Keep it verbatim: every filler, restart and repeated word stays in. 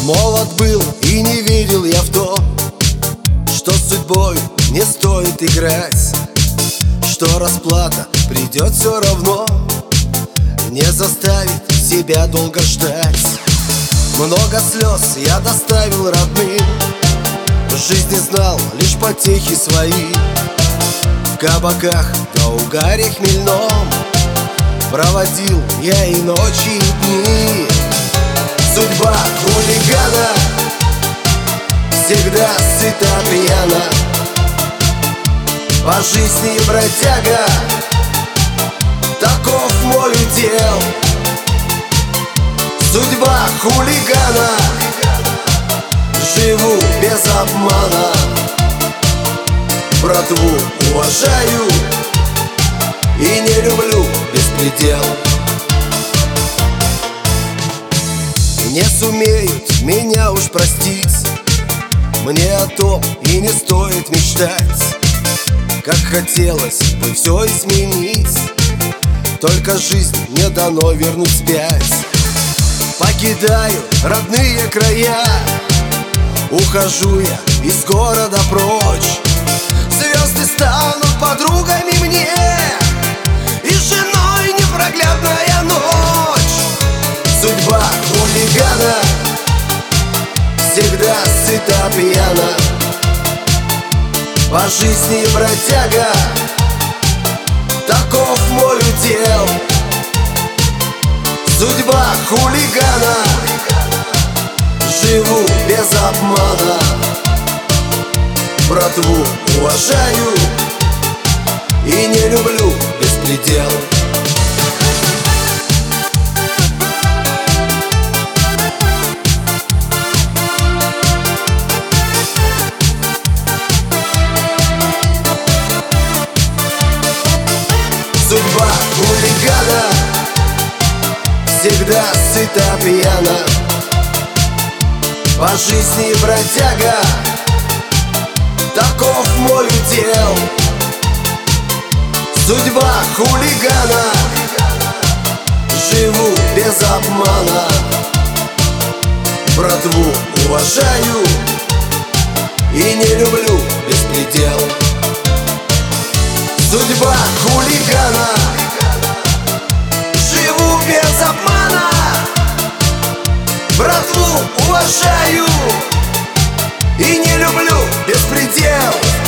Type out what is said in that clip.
Молод был и не верил я в то, что с судьбой не стоит играть, что расплата придет все равно, не заставит себя долго ждать. Много слез я доставил родным, в жизни знал лишь потехи свои. В кабаках да угаре хмельном проводил я и ночи, и дни. Судьба хулигана всегда сыта пьяна, по жизни бродяга, таков мой удел. Судьба хулигана, живу без обмана, братву уважаю и не люблю беспредел. Не сумеют меня уж простить, мне о том и не стоит мечтать. Как хотелось бы все изменить, только жизнь не дано вернуть вспять. Покидаю родные края, ухожу я из города прочь. Звезды станут подругами мне, и женой непроглядная ночь. Судьба хулигана всегда сыта пьяна, по жизни бродяга, таков мой удел. Судьба хулигана, живу без обмана, братву уважаю и не люблю беспредел. Судьба хулигана всегда сыта пьяна, по жизни бродяга, таков мой удел. Судьба хулигана, живу без обмана, братву уважаю и не люблю беспредел. Судьба хулигана, живу без обмана, братву уважаю и не люблю беспредел.